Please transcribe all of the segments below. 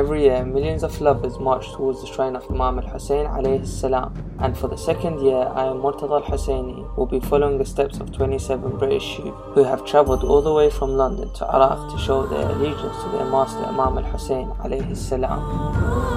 Every year, millions of lovers march towards the shrine of Imam al-Hussein alayhi salam, and for the second year, I am Murtada al-Husseini will be following the steps of 27 British youth who have travelled all the way from London to Iraq to show their allegiance to their master Imam al-Hussein alayhi salam.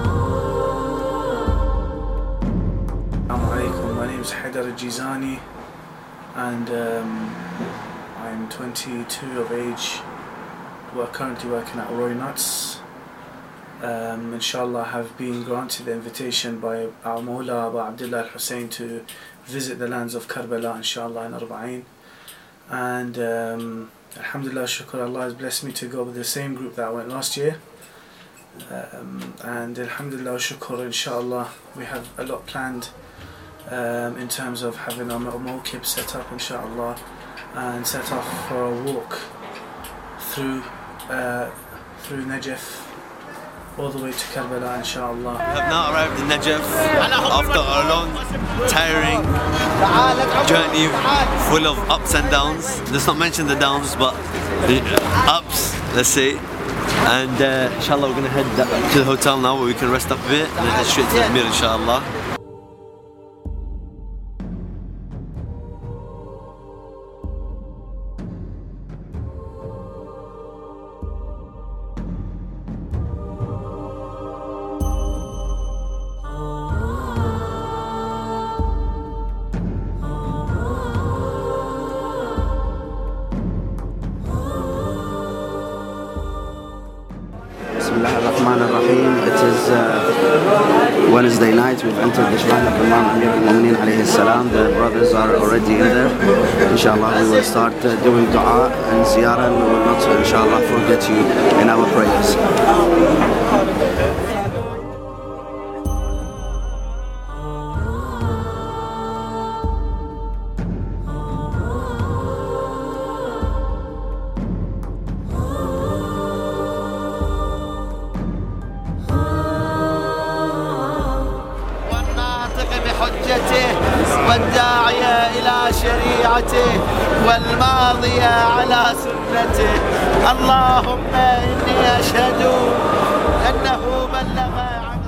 My name is Haidar al-Jizani, and I'm 22 of age. We're currently working at Roy Nuts. Inshallah, I have been granted the invitation by our Mawla Abu Abdullah al-Hussein to visit the lands of Karbala, inshallah, in Arba'in. And alhamdulillah, shukr, Allah has blessed me to go with the same group that I went last year. And alhamdulillah, shukr, inshallah, we have a lot planned in terms of having our mawkib set up, inshallah, and set off for a walk through Najaf all the way to Karbala, inshallah. We have now arrived in Najaf after a long, tiring journey full of ups and downs. Let's not mention the downs, but the ups, let's say. And inshallah, we're going to head to the hotel now where we can rest up a bit and then head straight to the Amir, inshallah. It is Wednesday night. We've entered the shrine of Imam Amir al-Mu'mineen alayhi salam. The brothers are already in there. Inshallah, we will start doing dua and ziyarah, and we will not, inshallah, forget you in our prayers. والداعية إلى شريعته والماضية على سنته. اللهم إني أشهد أنه بلغ عن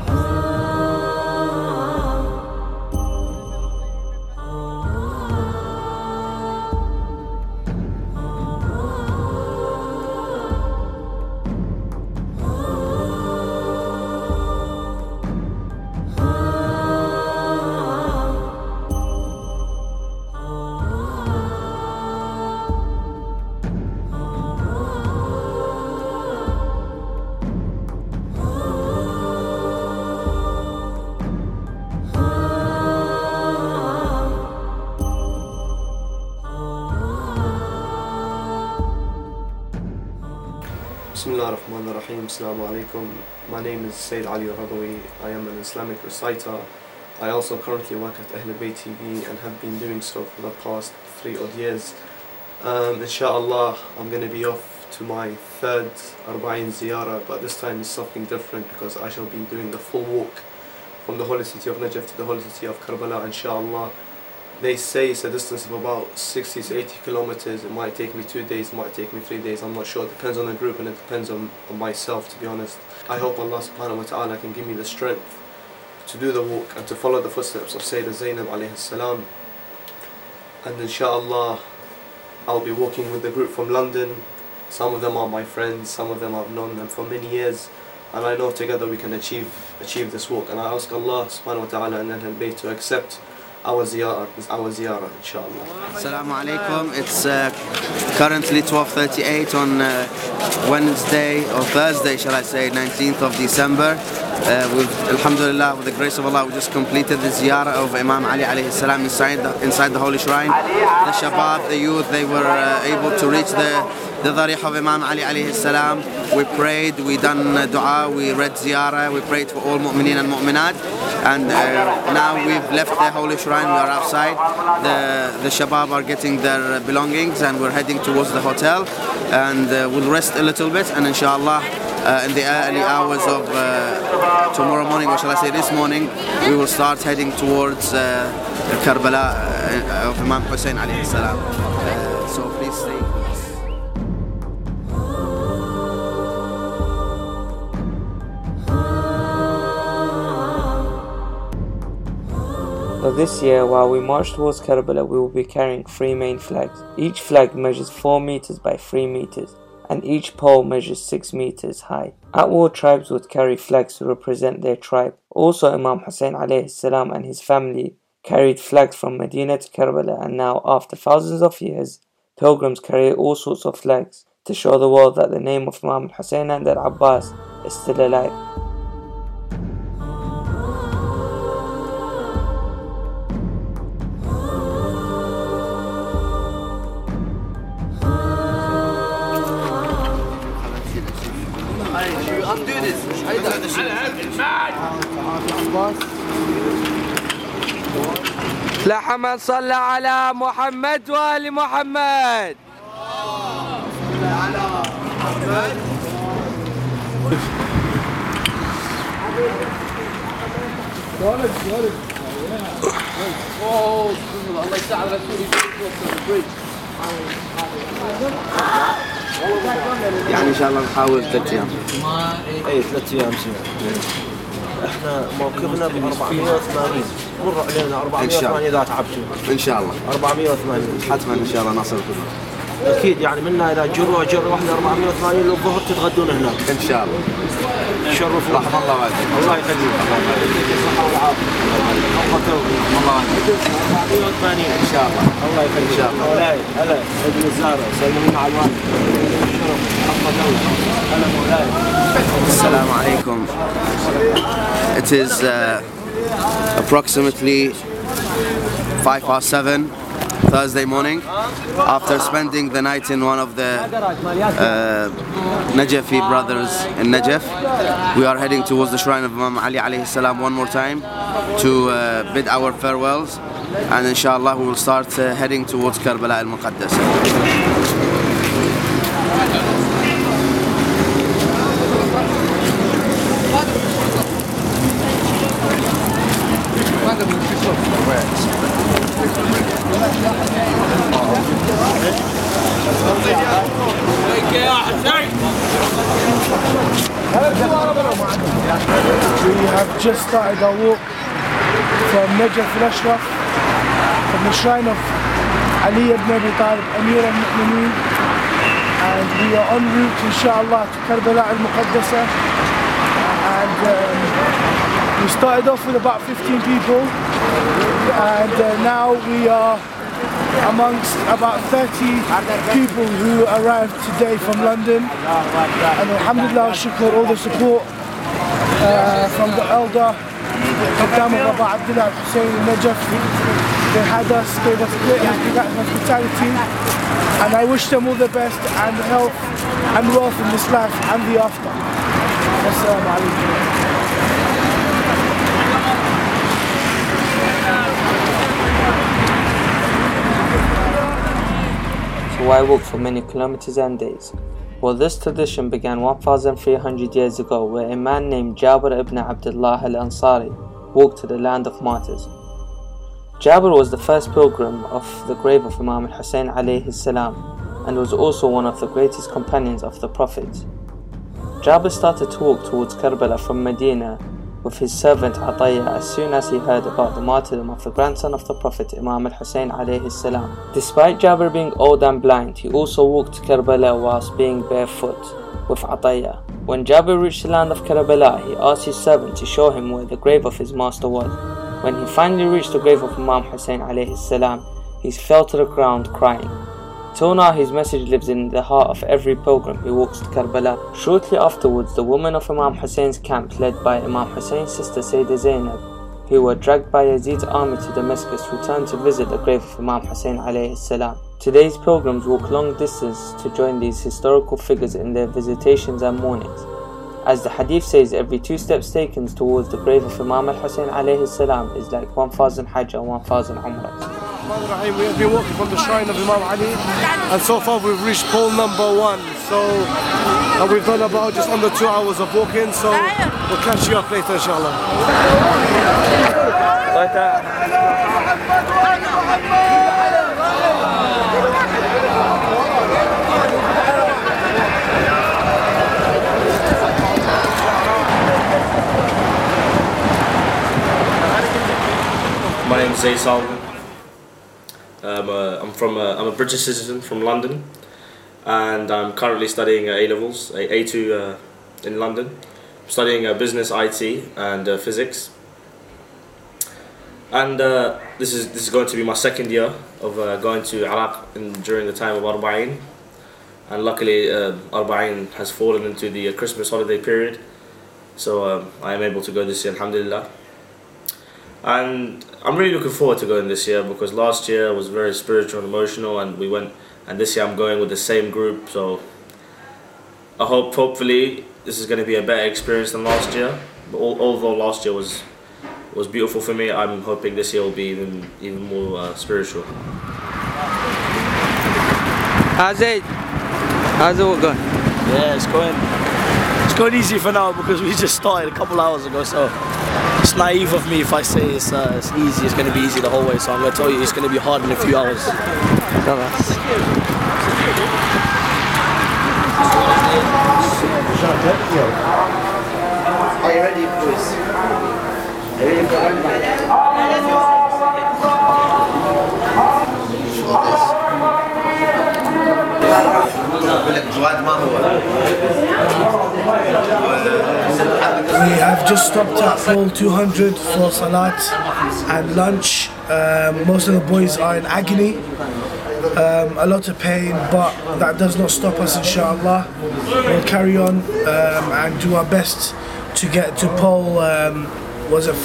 Bismillah ar-Rahman ar-Rahim. Assalamu alaikum. My name is Sayyid Ali Rabawi. I am an Islamic reciter. I also currently work at Ahl Bayt TV and have been doing so for the past 3 odd years. Inshallah, I'm going to be off to my third Arba'in Ziyarah, but this time is something different because I shall be doing the full walk from the holy city of Najaf to the holy city of Karbala, inshallah. They say it's a distance of about 60 to 80 kilometers. It might take me 2 days, it might take me 3 days, I'm not sure. It depends on the group and it depends on myself, to be honest. I hope Allah subhanahu wa ta'ala can give me the strength to do the walk and to follow the footsteps of Sayyidah Zainab alayhi salam. And inshallah, I'll be walking with the group from London. Some of them are my friends, some of them I've known them for many years. And I know together we can achieve this walk. And I ask Allah subhanahu wa ta'ala and Ahl Bayt to accept our ziyarah, inshallah. Assalamu alaikum. It's currently 12:38 on Wednesday, or Thursday shall I say, 19th of December. Alhamdulillah, with the grace of Allah, we just completed the ziyarah of Imam Ali alayhi salam inside the holy shrine. The shabab, the youth, they were able to reach the darih of Imam Ali alayhi salam. We prayed, we done dua, we read ziyarah, we prayed for all mu'mineen and mu'minat. And now we've left the holy shrine, we are outside. The shabab are getting their belongings and we're heading towards the hotel. And we'll rest a little bit, and inshallah, in the early hours of tomorrow morning, or shall I say this morning, we will start heading towards Karbala of Imam Hussein alayhi salam. So please stay. But this year, while we march towards Karbala, we will be carrying 3 main flags. Each flag measures 4 meters by 3 meters, and each pole measures 6 meters high. At-war tribes would carry flags to represent their tribe. Also, Imam Hussein alayhi salam and his family carried flags from Medina to Karbala, and now, after thousands of years, pilgrims carry all sorts of flags to show the world that the name of Imam Hussein and Al-Abbas is still alive. Undo this. لحمن صلى على محمد وآل محمد. الله يساعد رسولي. يعني ان شاء الله نحاول 3 ايام. اي 3 ايام احنا موقفنا ب 480 مر علينا 480 اذا تعبتوا ان شاء الله 480 حتما ان شاء الله نصل كله. اكيد يعني منا اذا جره واحده 480 للظهر تتغدون هناك ان شاء الله. تشرفوا. رحم الله والديك. الله يخليك. الصحه والعافيه. الله يخليك. 480 ان شاء الله. الله يخليك. ان شاء الله. مولاي هلا ابن الزهره سلموني مع الوالد. هلا مولاي. Assalamu alaikum. It is approximately 7:05 Thursday morning. After spending the night in one of the Najafi brothers in Najaf, we are heading towards the shrine of Imam Ali alayhi salam one more time to bid our farewells, and inshallah we will start heading towards Karbala al-Muqaddasa. We have just started our walk from Najaf al-Ashraf, from the shrine of Ali ibn Abi Talib, Amir al-Mu'mineen, and we are en route inshallah to Karbala al-Muqaddasa. And we started off with about 15 people, and now we are amongst about 30 people who arrived today from London. And alhamdulillah, shukr, all the support from the elder Qaddam Baba Abdullah Hussein Najaf. They had us, gave us great hospitality, and I wish them all the best and health and wealth in this life and the after. Assalamu alaikum. So why walk for many kilometers and days? Well, this tradition began 1,300 years ago, where a man named Jabir ibn Abdullah al-Ansari walked to the land of martyrs. Jabir was the first pilgrim of the grave of Imam al-Hussein alayhi salam, and was also one of the greatest companions of the Prophet. Jabir started to walk towards Karbala from Medina with his servant Atiyah as soon as he heard about the martyrdom of the grandson of the Prophet Imam al-Hussein alayhi salam. Despite Jabir being old and blind, he also walked to Karbala whilst being barefoot with Atiyah. When Jabir reached the land of Karbala, he asked his servant to show him where the grave of his master was. When he finally reached the grave of Imam Hussein alayhi salam, he fell to the ground crying. Till now, his message lives in the heart of every pilgrim who walks to Karbala. Shortly afterwards, the women of Imam Hussein's camp, led by Imam Hussein's sister Sayyidah Zainab, who were dragged by Yazid's army to Damascus, returned to visit the grave of Imam Hussein alayhi salam. Today's pilgrims walk long distance to join these historical figures in their visitations and mournings. As the hadith says, every 2 steps taken towards the grave of Imam al-Hussein alayhi salam is like 1,000 Hajj and 1,000 Umrah. We have been walking from the shrine of Imam Ali, and so far we've reached pole number 1. So we've done about just under 2 hours of walking, so we'll catch you up later inshallah. My My name's Zayd Salman. I'm a British citizen from London, and I'm currently studying A-levels, A2 in London. I'm studying business, IT, and physics. And this is going to be my second year of going to Iraq during the time of Arba'een. And luckily, Arba'een has fallen into the Christmas holiday period, so I am able to go this year, alhamdulillah. And I'm really looking forward to going this year because last year was very spiritual and emotional, and we went. And this year I'm going with the same group, so I hopefully this is going to be a better experience than last year. But although last year was beautiful for me, I'm hoping this year will be even more spiritual. How's it all going? Yeah, it's going easy for now because we just started a couple hours ago, so it's naive of me if I say it's easy, it's going to be easy the whole way, so I'm going to tell you it's going to be hard in a few hours. Are you ready, boys? Are you ready We have just stopped at Hall 200 for Salat and lunch. Most of the boys are in agony, a lot of pain, but that does not stop us, inshallah. We'll carry on and do our best to get to pole, was it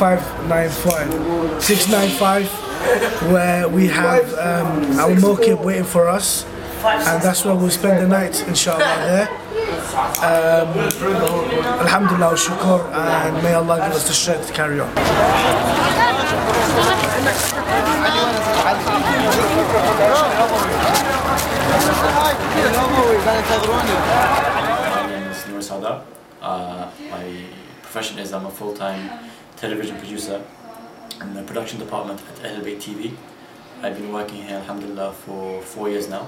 695, where we have our mokib waiting for us, and that's where we'll spend the night, inshallah, there. Alhamdulillah wa shukr, and may Allah give us the strength to carry on. My name is Noor Sada. My profession is I'm a full-time television producer in the production department at Ahl Bayt TV. I've been working here, alhamdulillah, for 4 years now.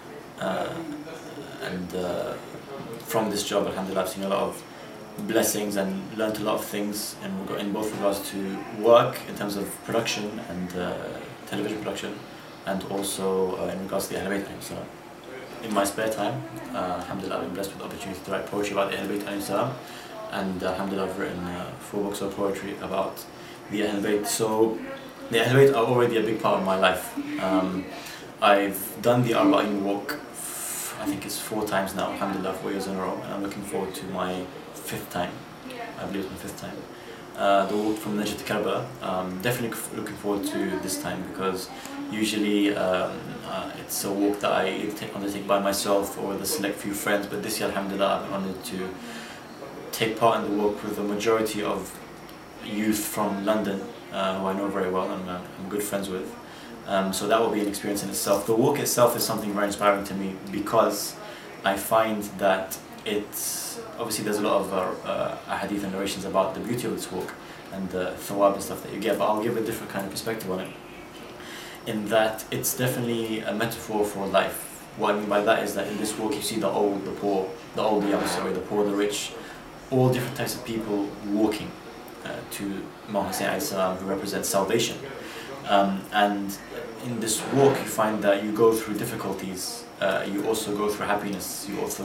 From this job, alhamdulillah, I've seen a lot of blessings and learned a lot of things in both regards to work in terms of production and television production, and also in regards to the Ahl Bayt. So in my spare time, alhamdulillah, I've been blessed with the opportunity to write poetry about the Ahl Bayt, and alhamdulillah, I've written 4 books of poetry about the Ahl Bayt. So the Ahl Bayt are already a big part of my life. I've done the Arba'een walk, I think it's 4 times now, alhamdulillah, 4 years in a row, and I'm looking forward to my 5th time. I believe it's my 5th time. The walk from Najd to Karbala, definitely looking forward to this time because usually it's a walk that I undertake by myself or with a select few friends, but this year, alhamdulillah, I've been honored to take part in the walk with the majority of youth from London, who I know very well and I'm good friends with. So that will be an experience in itself. The walk itself is something very inspiring to me because I find that obviously there's a lot of hadith and narrations about the beauty of this walk and the thawab and stuff that you get, but I'll give a different kind of perspective on it, in that it's definitely a metaphor for life. What I mean by that is that in this walk you see the old, the poor, the poor, the rich, all different types of people walking to Imam Hussein alayhi salam, who represents salvation. And in this walk you find that you go through difficulties, you also go through happiness, you also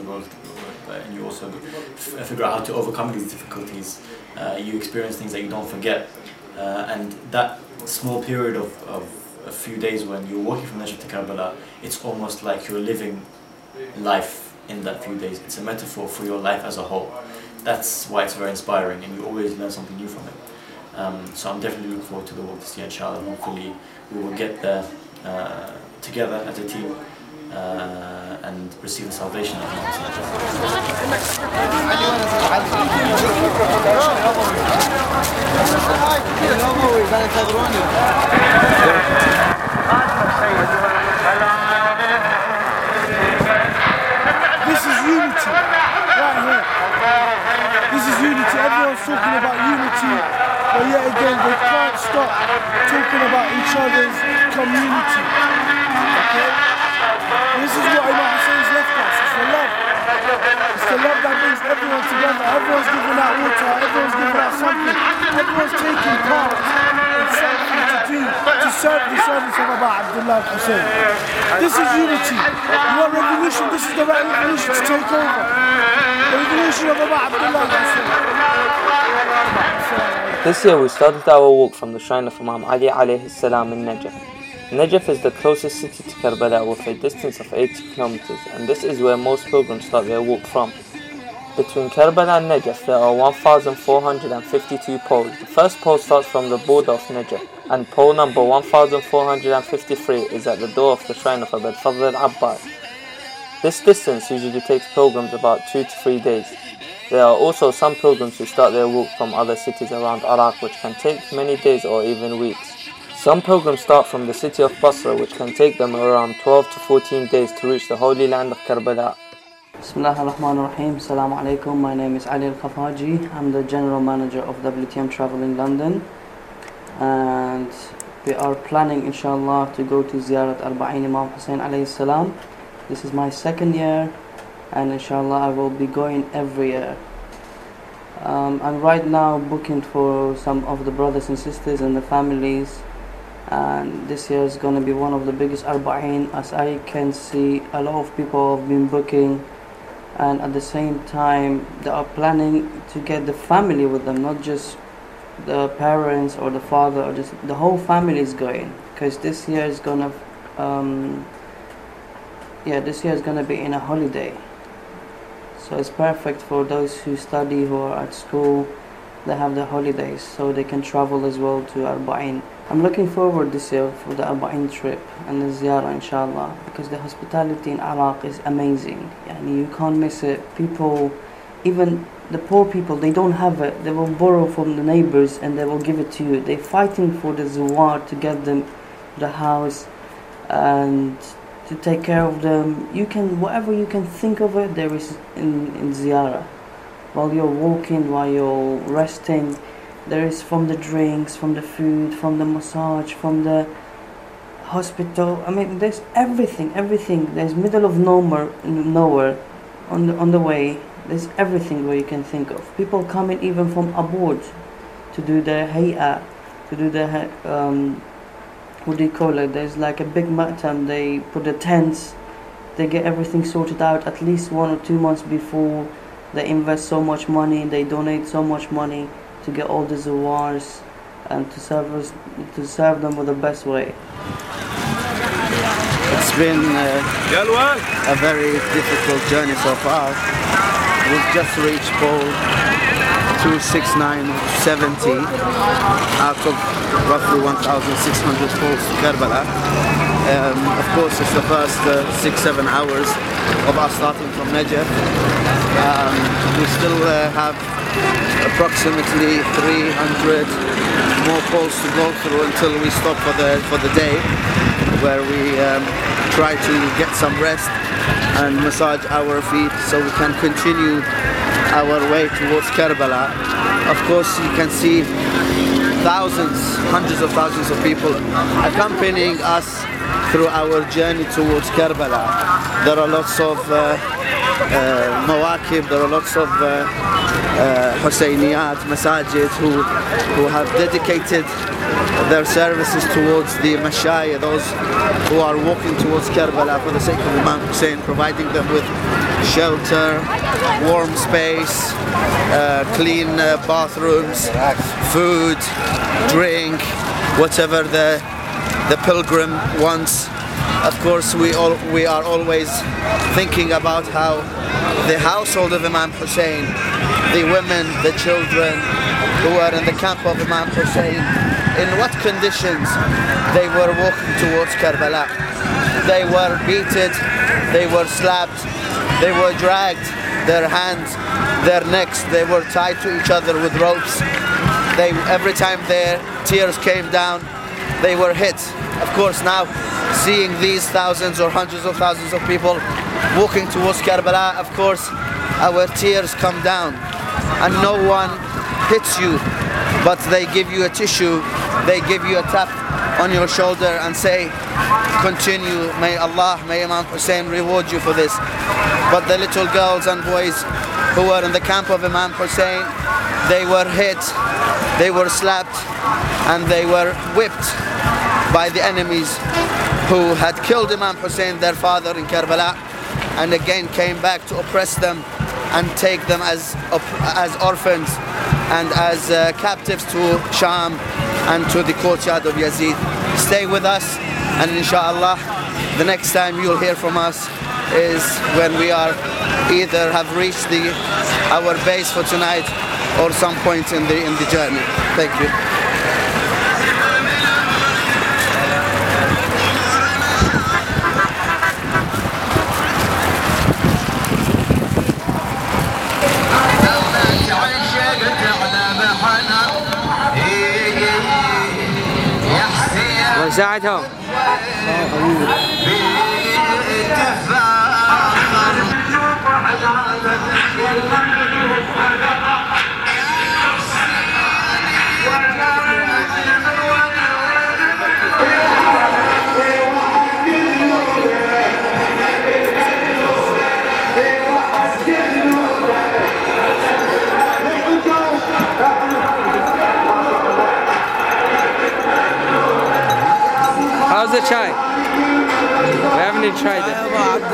figure out how to overcome these difficulties, you experience things that you don't forget, and that small period of a few days when you're walking from Najd to Karbala, it's almost like you're living life in that few days. It's a metaphor for your life as a whole. That's why it's very inspiring, and you always learn something new from it. So I'm definitely looking forward to the walk this year, inshallah. Hopefully we will get there together as a team and receive the salvation of Allah. This is unity, right here. This is unity. Everyone's talking about unity, but yet again they can't stop talking about each other's community. Okay? This is what Imam Hussein's left us. It's the love. It's the love that brings everyone together. Everyone's giving out water. Everyone's giving out something. Everyone's taking part in something to do. serve the service of Aba Abdullah Hussein. This is unity. You want revolution? This is the right revolution to take over. The revolution of Aba Abdullah Hussein. This year we started our walk from the shrine of Imam Ali alayhi salam in Najaf. Najaf is the closest city to Karbala with a distance of 80 kilometers, and this is where most pilgrims start their walk from. Between Karbala and Najaf there are 1,452 poles. The first pole starts from the border of Najaf, and pole number 1,453 is at the door of the shrine of Abu al-Fadl al-Abbas. This distance usually takes pilgrims about 2 to 3 days. There are also some pilgrims who start their walk from other cities around Iraq, which can take many days or even weeks. Some pilgrims start from the city of Basra, which can take them around 12 to 14 days to reach the holy land of Karbala. Bismillah ar-Rahman ar-Rahim. Assalamu alaikum. My name is Ali Al-Khafaji. I'm the General Manager of WTM Travel in London. And we are planning, inshallah, to go to Ziyarat Arba'in Imam Hussein alayhi salam. This is my second year, and inshallah I will be going every year. I'm right now booking for some of the brothers and sisters and the families, and this year is going to be one of the biggest Arba'in. As I can see, a lot of people have been booking, and at the same time they are planning to get the family with them, not just the parents or the father, or just the whole family is going, because this year is going to this year is going to be in a holiday. So it's perfect for those who study, who are at school. They have the holidays, so they can travel as well to Arba'in. I'm looking forward this year for the Arba'in trip and the Ziyarah, inshallah, because the hospitality in Iraq is amazing. Yani you can't miss it. People, even the poor people, they don't have it. They will borrow from the neighbors and they will give it to you. They're fighting for the Zawar to get them the house and to take care of them. You can, whatever you can think of it, there is in Ziyarah. While you're walking, while you're resting, there is, from the drinks, from the food, from the massage, from the hospital. I mean, there's everything. There's middle of nowhere on the way. There's everything where you can think of. People coming even from abroad to do the hay'a, to do the what do you call it? There's like a big matam. They put the tents. They get everything sorted out at least 1 or 2 months before. They invest so much money. They donate so much money to get all the zawars and to serve them with the best way. It's been a very difficult journey so far. We've just reached pole 26970 out of roughly 1,600 poles to Karbala. Of course, it's the first 6-7 hours of us starting from Najaf. We still have approximately 300 more poles to go through until we stop for the day, where we try to get some rest and massage our feet so we can continue our way towards Karbala. Of course, you can see thousands, hundreds of thousands of people accompanying us through our journey towards Karbala. There are lots of mawakib, there are lots of Husayniyat, masajid who have dedicated their services towards the mashayikh, those who are walking towards Karbala for the sake of Imam Hussein, providing them with shelter, warm space, clean bathrooms, food, drink, whatever the pilgrim wants. Of course, we are always thinking about how the household of Imam Hussein, the women, the children who are in the camp of Imam Hussein, in what conditions they were walking towards Karbala. They were beaten, they were slapped, they were dragged, their hands, their necks, they were tied to each other with ropes. Every time their tears came down, they were hit. Of course, now seeing these thousands or hundreds of thousands of people walking towards Karbala, of course, our tears come down, and no one hits you, but they give you a tissue, they give you a tap on your shoulder and say, continue, may Allah, may Imam Hussein reward you for this. But the little girls and boys who were in the camp of Imam Hussein, they were hit, they were slapped, and they were whipped. by the enemies who had killed Imam Hussein, their father, in Karbala, and again came back to oppress them and take them as orphans and as captives to Sham and to the courtyard of Yazid. Stay with us, and inshallah the next time you'll hear from us is when we are either have reached our base for tonight or some point in the journey. Thank you. وساعدهم How's the chai? We haven't even tried it.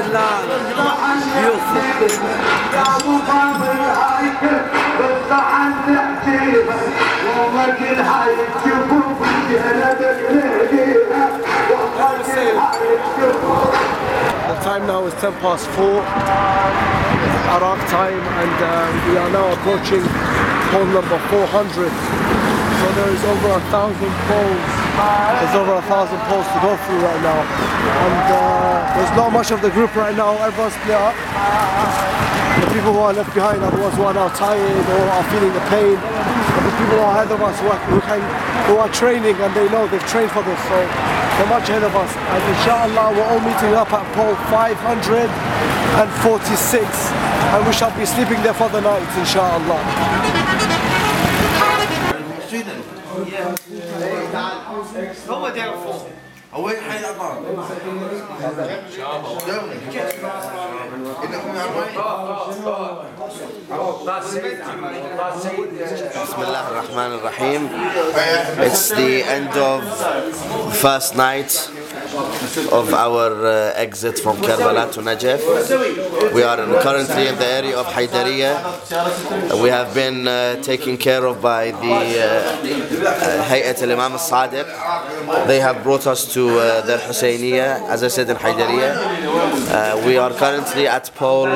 The time now is 10 past 4, Iraq time, and we are now approaching pole number 400. So there is over 1,000 poles. There's over 1,000 poles to go through right now, and there's not much of the group right now. Everyone's split up. The people who are left behind are the ones who are now tired or are feeling the pain. And the people who are ahead of us who are training, and they know they've trained for this, so they're much ahead of us. And inshallah we're all meeting up at pole 546, and we shall be sleeping there for the night, inshallah. هو تعرفه هو حي الأطار Bismillah ar-Rahman ar-Rahim. It's the end of first night of our exit from Karbala to Najaf. We are currently in the area of Haidariyah. We have been taken care of by the Hayat al-Imam al-Sadiq. They have brought us to the Husayniyah, as I said, in Haidariyah. We are currently at pole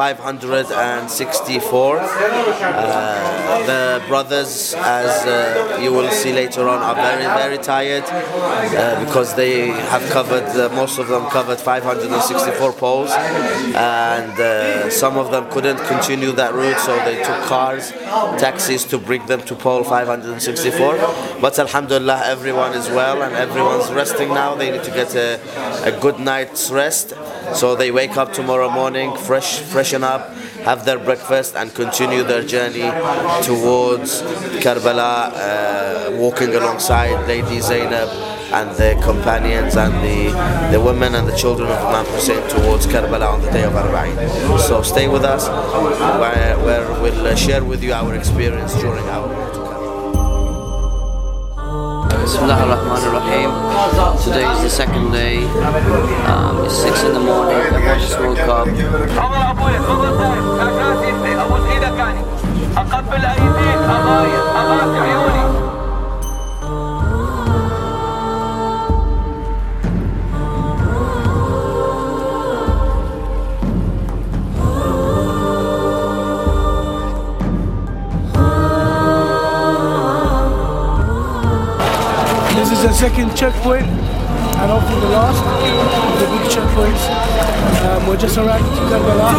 564. The brothers, as you will see later on, are very, very tired because they have covered, most of them covered 564 poles, and some of them couldn't continue that route, so they took cars, taxis to bring them to pole 564. But alhamdulillah, everyone is well and everyone's resting now. They need to get a good night's rest, so they wake up tomorrow morning, freshen up, have their breakfast, and continue their journey towards Karbala, walking alongside Lady Zainab and the companions and the women and the children of Imam Hussein towards Karbala on the day of Arba'in. So stay with us, where we'll share with you our experience during our walk to Karbala. Bismillah ar-Rahman ar-Rahim. Today is the second day. It's 6 in the morning. Everyone just woke up. This is the second checkpoint, and hopefully the last, the big checkpoints. We're just arriving to Karbala.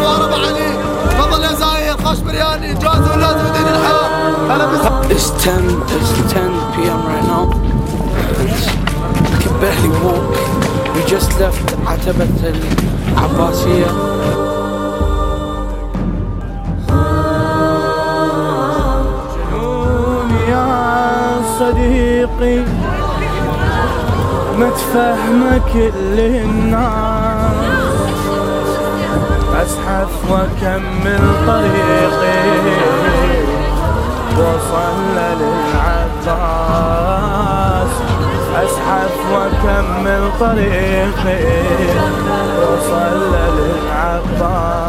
It's 10 p.m. right now. I can barely walk. We just left Atabat al-Abbasiyah. صديقي متفهمة كل الناس، أزحف وأكمل طريقي وصل للعباس، أزحف الطريق وصل للعباس.